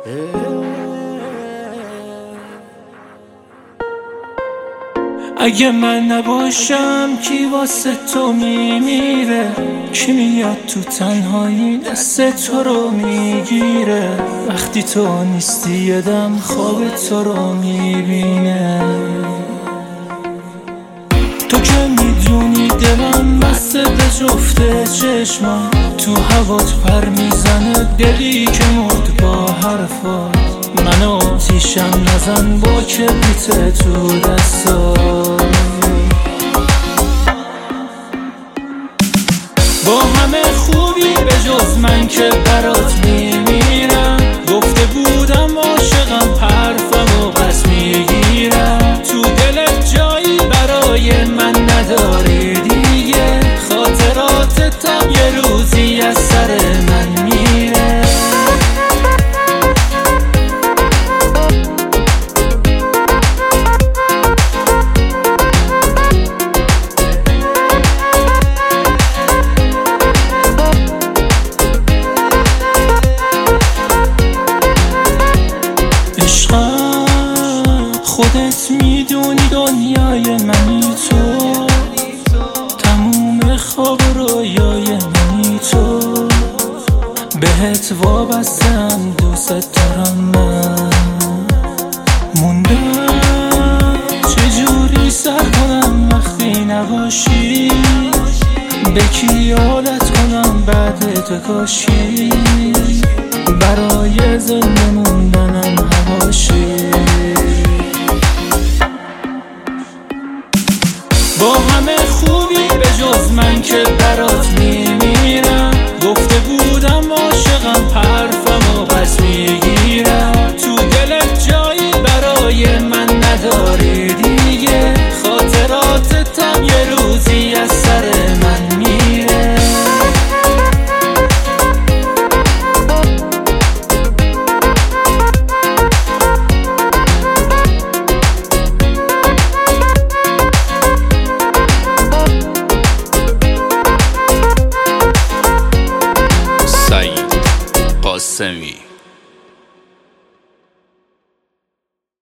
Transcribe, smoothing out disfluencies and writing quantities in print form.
اگه من نباشم کی واسه تو میمیره؟ کی میاد تو تنهایی دست تو رو میگیره؟ وقتی تو نیستی یه دم خواب تو رو میبینه. تو که میدونی دلم بسته به جفت چشمم، تو هوات پر میزنه دلی که مرد با حرفات. منو آتیشم نزن با کبریت تو دستات. با همه خوبی به جز من که برات میمیرم. گفته بودم عاشقم حرفمو پس میگیرم. تو دلت جایی برای من نداری دیگه، خاطراتتم یه روزی از سر من میره. خودت میدونی دنیای منی تو، تموم خواب رویای منی تو. بهت وابستم دوست دارم من. موندم چجوری سر کنم وقتی نباشی؟ به کی عادت کنم بعد تو کاشی؟ برای زنده موندنم هواشی. با همه خوبی به جز من که برات میمیرم. گفته بودم عاشقم حرفمو پس میگیرم. تو دلت جایی برای من نداری دیگه، خاطراتتم یه روزی از سر من میره. قاسمی